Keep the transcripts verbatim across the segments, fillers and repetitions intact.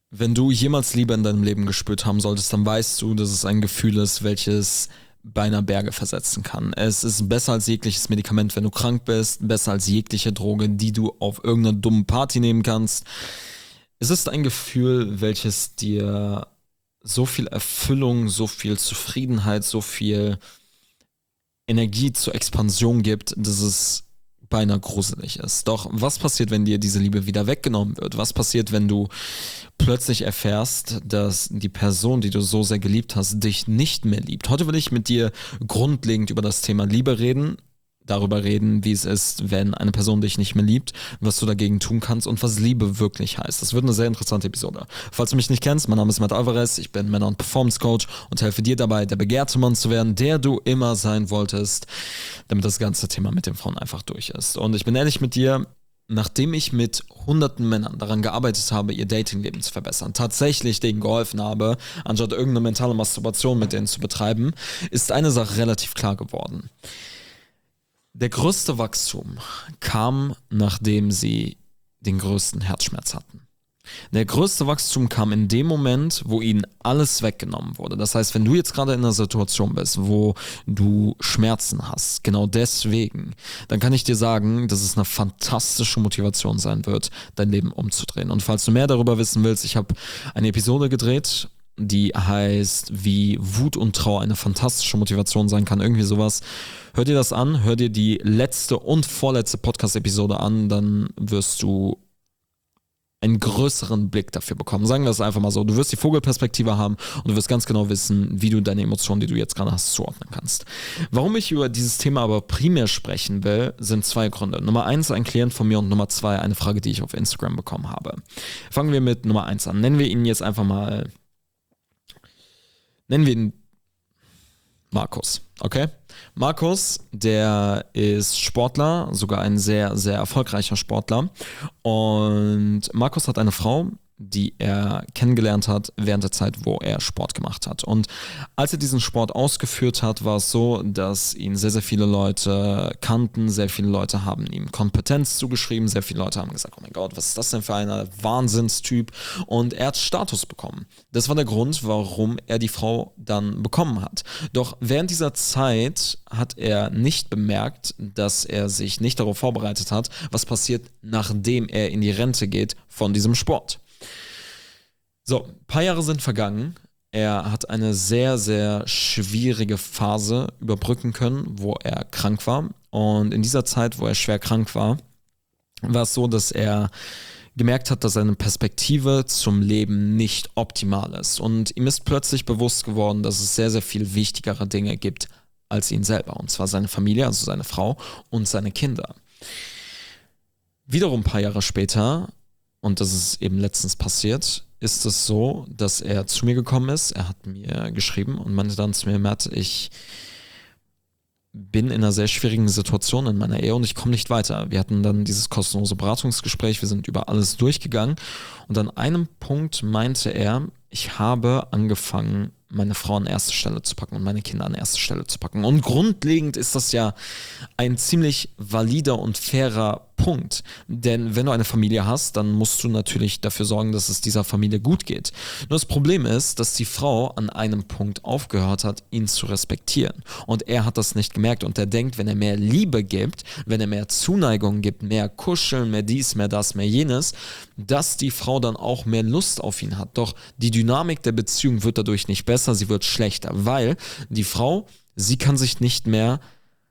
Wenn du jemals Liebe in deinem Leben gespürt haben solltest, dann weißt du, dass es ein Gefühl ist, welches beinahe Berge versetzen kann. Es ist besser als jegliches Medikament, wenn du krank bist, besser als jegliche Droge, die du auf irgendeiner dummen Party nehmen kannst. Es ist ein Gefühl, welches dir so viel Erfüllung, so viel Zufriedenheit, so viel Energie zur Expansion gibt, dass es beinahe gruselig ist. Doch was passiert, wenn dir diese Liebe wieder weggenommen wird? Was passiert, wenn du plötzlich erfährst, dass die Person, die du so sehr geliebt hast, dich nicht mehr liebt? Heute will ich mit dir grundlegend über das Thema Liebe reden, darüber reden, wie es ist, wenn eine Person dich nicht mehr liebt, was du dagegen tun kannst und was Liebe wirklich heißt. Das wird eine sehr interessante Episode. Falls du mich nicht kennst, mein Name ist Matt Alvarez, ich bin Männer- und Performance-Coach und helfe dir dabei, der begehrte Mann zu werden, der du immer sein wolltest, damit das ganze Thema mit den Frauen einfach durch ist. Und ich bin ehrlich mit dir, nachdem ich mit hunderten Männern daran gearbeitet habe, ihr Datingleben zu verbessern, tatsächlich denen geholfen habe, anstatt irgendeine mentale Masturbation mit denen zu betreiben, ist eine Sache relativ klar geworden. Der größte Wachstum kam, nachdem sie den größten Herzschmerz hatten. Der größte Wachstum kam in dem Moment, wo ihnen alles weggenommen wurde. Das heißt, wenn du jetzt gerade in einer Situation bist, wo du Schmerzen hast, genau deswegen, dann kann ich dir sagen, dass es eine fantastische Motivation sein wird, dein Leben umzudrehen. Und falls du mehr darüber wissen willst, ich habe eine Episode gedreht, die heißt, wie Wut und Trauer eine fantastische Motivation sein kann, irgendwie sowas. Hör dir das an, hör dir die letzte und vorletzte Podcast-Episode an, dann wirst du einen größeren Blick dafür bekommen. Sagen wir es einfach mal so, du wirst die Vogelperspektive haben und du wirst ganz genau wissen, wie du deine Emotionen, die du jetzt gerade hast, zuordnen kannst. Warum ich über dieses Thema aber primär sprechen will, sind zwei Gründe. Nummer eins, ein Klient von mir und Nummer zwei, eine Frage, die ich auf Instagram bekommen habe. Fangen wir mit Nummer eins an. Nennen wir ihn jetzt einfach mal Nennen wir ihn Markus, okay? Markus, der ist Sportler, sogar ein sehr, sehr erfolgreicher Sportler. Und Markus hat eine Frau, die er kennengelernt hat während der Zeit, wo er Sport gemacht hat. Und als er diesen Sport ausgeführt hat, war es so, dass ihn sehr, sehr viele Leute kannten, sehr viele Leute haben ihm Kompetenz zugeschrieben, sehr viele Leute haben gesagt, oh mein Gott, was ist das denn für ein Wahnsinnstyp? Und er hat Status bekommen. Das war der Grund, warum er die Frau dann bekommen hat. Doch während dieser Zeit hat er nicht bemerkt, dass er sich nicht darauf vorbereitet hat, was passiert, nachdem er in die Rente geht von diesem Sport. So, ein paar Jahre sind vergangen. Er hat eine sehr, sehr schwierige Phase überbrücken können, wo er krank war. Und in dieser Zeit, wo er schwer krank war, war es so, dass er gemerkt hat, dass seine Perspektive zum Leben nicht optimal ist. Und ihm ist plötzlich bewusst geworden, dass es sehr, sehr viel wichtigere Dinge gibt als ihn selber. Und zwar seine Familie, also seine Frau und seine Kinder. Wiederum ein paar Jahre später, und das ist eben letztens passiert, ist es so, dass er zu mir gekommen ist. Er hat mir geschrieben und meinte dann zu mir, Matt, ich bin in einer sehr schwierigen Situation in meiner Ehe und ich komme nicht weiter. Wir hatten dann dieses kostenlose Beratungsgespräch, wir sind über alles durchgegangen und an einem Punkt meinte er, ich habe angefangen, meine Frau an erste Stelle zu packen und meine Kinder an erste Stelle zu packen. Und grundlegend ist das ja ein ziemlich valider und fairer Punkt. Denn wenn du eine Familie hast, dann musst du natürlich dafür sorgen, dass es dieser Familie gut geht. Nur das Problem ist, dass die Frau an einem Punkt aufgehört hat, ihn zu respektieren. Und er hat das nicht gemerkt und er denkt, wenn er mehr Liebe gibt, wenn er mehr Zuneigung gibt, mehr Kuscheln, mehr dies, mehr das, mehr jenes, dass die Frau dann auch mehr Lust auf ihn hat. Doch die Dynamik der Beziehung wird dadurch nicht besser, sie wird schlechter, weil die Frau, sie kann sich nicht mehr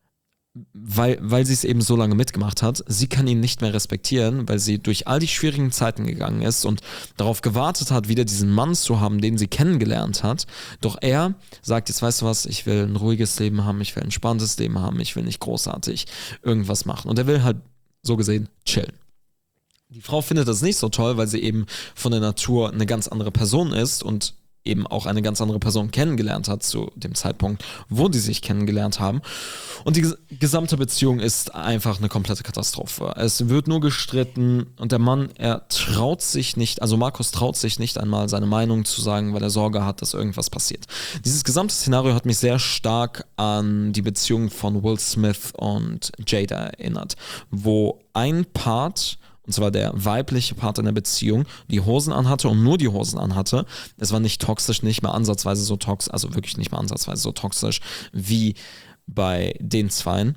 Weil, weil sie es eben so lange mitgemacht hat, sie kann ihn nicht mehr respektieren, weil sie durch all die schwierigen Zeiten gegangen ist und darauf gewartet hat, wieder diesen Mann zu haben, den sie kennengelernt hat. Doch er sagt, jetzt weißt du was, ich will ein ruhiges Leben haben, ich will ein entspanntes Leben haben, ich will nicht großartig irgendwas machen. Und er will halt so gesehen chillen. Die Frau findet das nicht so toll, weil sie eben von der Natur eine ganz andere Person ist und eben auch eine ganz andere Person kennengelernt hat zu dem Zeitpunkt, wo die sich kennengelernt haben. Und die gesamte Beziehung ist einfach eine komplette Katastrophe. Es wird nur gestritten und der Mann, er traut sich nicht, also Markus traut sich nicht einmal seine Meinung zu sagen, weil er Sorge hat, dass irgendwas passiert. Dieses gesamte Szenario hat mich sehr stark an die Beziehung von Will Smith und Jada erinnert, wo ein Part, und zwar der weibliche Part in der Beziehung, die Hosen anhatte und nur die Hosen anhatte. Es war nicht toxisch, nicht mehr ansatzweise so toxisch, also wirklich nicht mehr ansatzweise so toxisch wie bei den Zweien.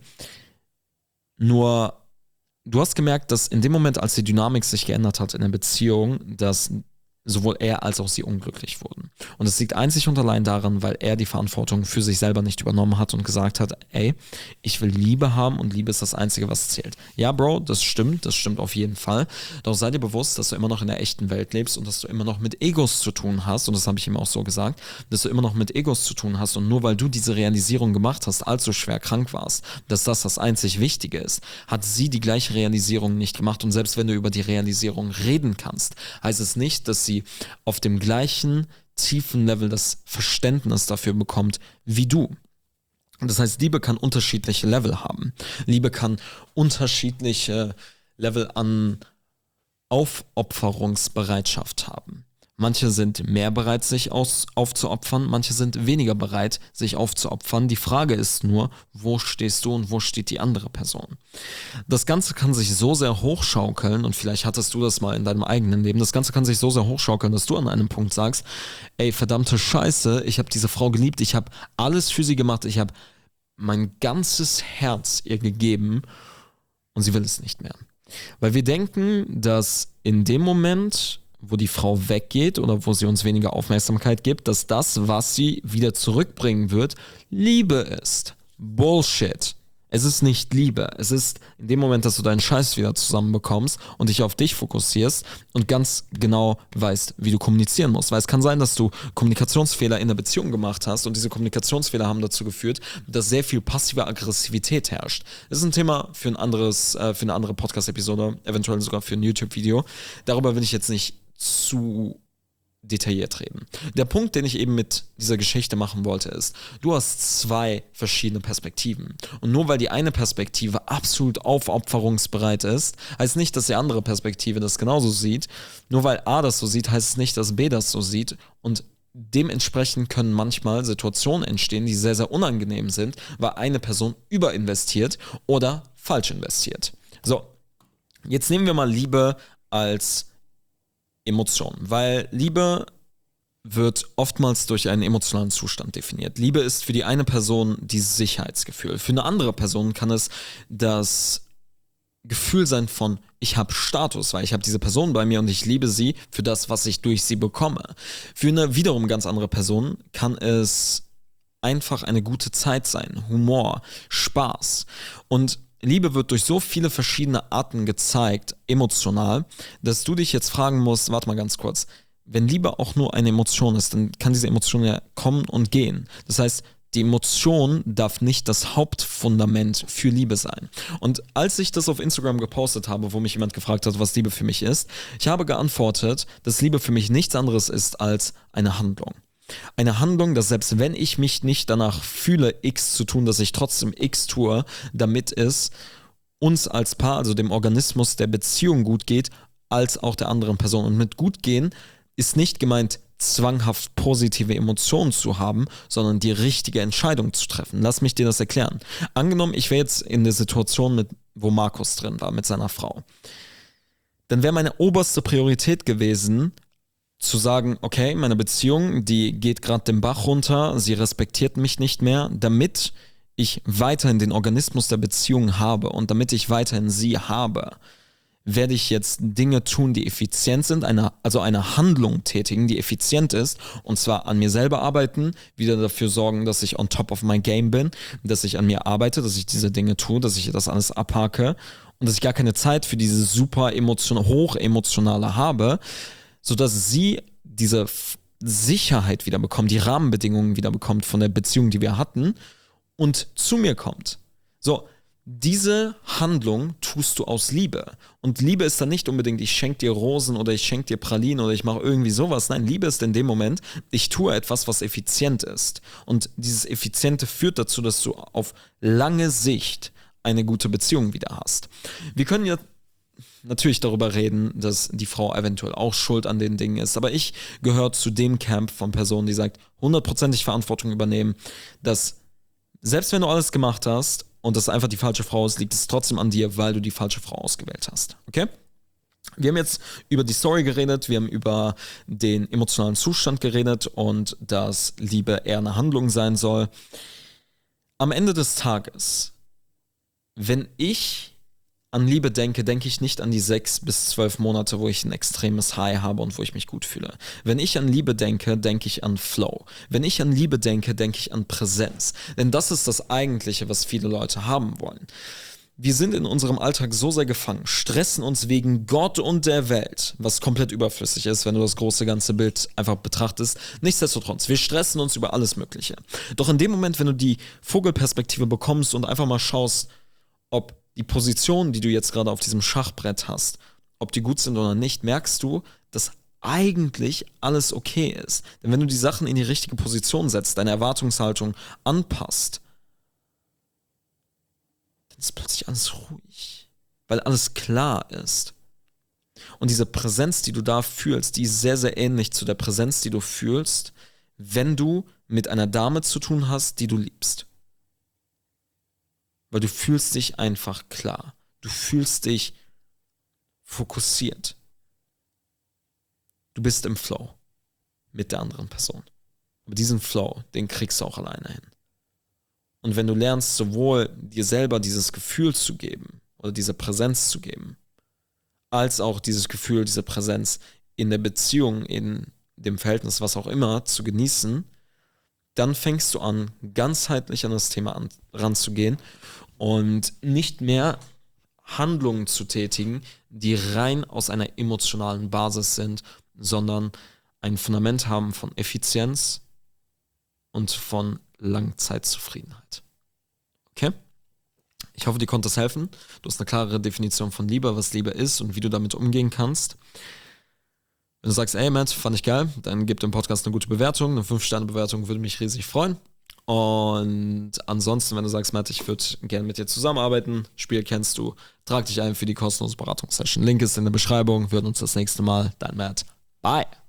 Nur, du hast gemerkt, dass in dem Moment, als die Dynamik sich geändert hat in der Beziehung, dass sowohl er als auch sie unglücklich wurden. Und es liegt einzig und allein daran, weil er die Verantwortung für sich selber nicht übernommen hat und gesagt hat, ey, ich will Liebe haben und Liebe ist das Einzige, was zählt. Ja, Bro, das stimmt, das stimmt auf jeden Fall. Doch sei dir bewusst, dass du immer noch in der echten Welt lebst und dass du immer noch mit Egos zu tun hast, und das habe ich ihm auch so gesagt, dass du immer noch mit Egos zu tun hast, und nur weil du diese Realisierung gemacht hast, als du schwer krank warst, dass das das einzig Wichtige ist, hat sie die gleiche Realisierung nicht gemacht. Und selbst wenn du über die Realisierung reden kannst, heißt es nicht, dass sie auf dem gleichen tiefen Level das Verständnis dafür bekommt wie du. Das heißt, Liebe kann unterschiedliche Level haben. Liebe kann unterschiedliche Level an Aufopferungsbereitschaft haben. Manche sind mehr bereit, sich aus, aufzuopfern, manche sind weniger bereit, sich aufzuopfern. Die Frage ist nur, wo stehst du und wo steht die andere Person? Das Ganze kann sich so sehr hochschaukeln, und vielleicht hattest du das mal in deinem eigenen Leben, das Ganze kann sich so sehr hochschaukeln, dass du an einem Punkt sagst, ey, verdammte Scheiße, ich habe diese Frau geliebt, ich habe alles für sie gemacht, ich habe mein ganzes Herz ihr gegeben und sie will es nicht mehr. Weil wir denken, dass in dem Moment, wo die Frau weggeht oder wo sie uns weniger Aufmerksamkeit gibt, dass das, was sie wieder zurückbringen wird, Liebe ist. Bullshit. Es ist nicht Liebe. Es ist in dem Moment, dass du deinen Scheiß wieder zusammenbekommst und dich auf dich fokussierst und ganz genau weißt, wie du kommunizieren musst. Weil es kann sein, dass du Kommunikationsfehler in der Beziehung gemacht hast, und diese Kommunikationsfehler haben dazu geführt, dass sehr viel passive Aggressivität herrscht. Das ist ein Thema für ein anderes, äh, für eine andere Podcast-Episode, eventuell sogar für ein YouTube-Video. Darüber will ich jetzt nicht zu detailliert reden. Der Punkt, den ich eben mit dieser Geschichte machen wollte, ist, du hast zwei verschiedene Perspektiven. Und nur weil die eine Perspektive absolut aufopferungsbereit ist, heißt nicht, dass die andere Perspektive das genauso sieht. Nur weil A das so sieht, heißt es nicht, dass B das so sieht. Und dementsprechend können manchmal Situationen entstehen, die sehr, sehr unangenehm sind, weil eine Person überinvestiert oder falsch investiert. So, jetzt nehmen wir mal Liebe als Emotion, weil Liebe wird oftmals durch einen emotionalen Zustand definiert. Liebe ist für die eine Person dieses Sicherheitsgefühl. Für eine andere Person kann es das Gefühl sein von, ich habe Status, weil ich habe diese Person bei mir und ich liebe sie für das, was ich durch sie bekomme. Für eine wiederum ganz andere Person kann es einfach eine gute Zeit sein, Humor, Spaß. Und Liebe wird durch so viele verschiedene Arten gezeigt, emotional, dass du dich jetzt fragen musst, warte mal ganz kurz, wenn Liebe auch nur eine Emotion ist, dann kann diese Emotion ja kommen und gehen. Das heißt, die Emotion darf nicht das Hauptfundament für Liebe sein. Und als ich das auf Instagram gepostet habe, wo mich jemand gefragt hat, was Liebe für mich ist, ich habe geantwortet, dass Liebe für mich nichts anderes ist als eine Handlung. Eine Handlung, dass selbst wenn ich mich nicht danach fühle, X zu tun, dass ich trotzdem X tue, damit es uns als Paar, also dem Organismus der Beziehung gut geht, als auch der anderen Person. Und mit gut gehen ist nicht gemeint, zwanghaft positive Emotionen zu haben, sondern die richtige Entscheidung zu treffen. Lass mich dir das erklären. Angenommen, ich wäre jetzt in der Situation, mit, wo Markus drin war, mit seiner Frau. Dann wäre meine oberste Priorität gewesen, zu sagen, okay, meine Beziehung, die geht gerade den Bach runter, sie respektiert mich nicht mehr, damit ich weiterhin den Organismus der Beziehung habe und damit ich weiterhin sie habe, werde ich jetzt Dinge tun, die effizient sind, eine, also eine Handlung tätigen, die effizient ist, und zwar an mir selber arbeiten, wieder dafür sorgen, dass ich on top of my game bin, dass ich an mir arbeite, dass ich diese Dinge tue, dass ich das alles abhake und dass ich gar keine Zeit für diese super emotion- hochemotionale habe, sodass sie diese Sicherheit wieder bekommt, die Rahmenbedingungen wieder bekommt von der Beziehung, die wir hatten, und zu mir kommt. So, diese Handlung tust du aus Liebe. Und Liebe ist dann nicht unbedingt, ich schenke dir Rosen oder ich schenke dir Pralinen oder ich mache irgendwie sowas. Nein, Liebe ist in dem Moment, ich tue etwas, was effizient ist. Und dieses Effiziente führt dazu, dass du auf lange Sicht eine gute Beziehung wieder hast. Wir können ja natürlich darüber reden, dass die Frau eventuell auch schuld an den Dingen ist, aber ich gehöre zu dem Camp von Personen, die sagt, hundertprozentig Verantwortung übernehmen, dass selbst wenn du alles gemacht hast und das einfach die falsche Frau ist, liegt es trotzdem an dir, weil du die falsche Frau ausgewählt hast. Okay? Wir haben jetzt über die Story geredet, wir haben über den emotionalen Zustand geredet und dass Liebe eher eine Handlung sein soll. Am Ende des Tages, wenn ich an Liebe denke, denke ich nicht an die sechs bis zwölf Monate, wo ich ein extremes High habe und wo ich mich gut fühle. Wenn ich an Liebe denke, denke ich an Flow. Wenn ich an Liebe denke, denke ich an Präsenz. Denn das ist das Eigentliche, was viele Leute haben wollen. Wir sind in unserem Alltag so sehr gefangen, stressen uns wegen Gott und der Welt, was komplett überflüssig ist, wenn du das große ganze Bild einfach betrachtest. Nichtsdestotrotz, wir stressen uns über alles Mögliche. Doch in dem Moment, wenn du die Vogelperspektive bekommst und einfach mal schaust, ob die Positionen, die du jetzt gerade auf diesem Schachbrett hast, ob die gut sind oder nicht, merkst du, dass eigentlich alles okay ist. Denn wenn du die Sachen in die richtige Position setzt, deine Erwartungshaltung anpasst, dann ist plötzlich alles ruhig, weil alles klar ist. Und diese Präsenz, die du da fühlst, die ist sehr, sehr ähnlich zu der Präsenz, die du fühlst, wenn du mit einer Dame zu tun hast, die du liebst. Weil du fühlst dich einfach klar. Du fühlst dich fokussiert. Du bist im Flow mit der anderen Person. Aber diesen Flow, den kriegst du auch alleine hin. Und wenn du lernst, sowohl dir selber dieses Gefühl zu geben oder diese Präsenz zu geben, als auch dieses Gefühl, diese Präsenz in der Beziehung, in dem Verhältnis, was auch immer, zu genießen, dann fängst du an, ganzheitlich an das Thema an, ranzugehen und nicht mehr Handlungen zu tätigen, die rein aus einer emotionalen Basis sind, sondern ein Fundament haben von Effizienz und von Langzeitzufriedenheit. Okay? Ich hoffe, dir konnte das helfen. Du hast eine klare Definition von Liebe, was Liebe ist und wie du damit umgehen kannst. Wenn du sagst, ey Matt, fand ich geil, dann gib dem Podcast eine gute Bewertung, eine fünf Sterne Bewertung würde mich riesig freuen. Und ansonsten, wenn du sagst, Matt, ich würde gerne mit dir zusammenarbeiten, Spiel kennst du, trag dich ein für die kostenlose Beratungssession. Link ist in der Beschreibung, wir hören uns das nächste Mal. Dein Matt. Bye.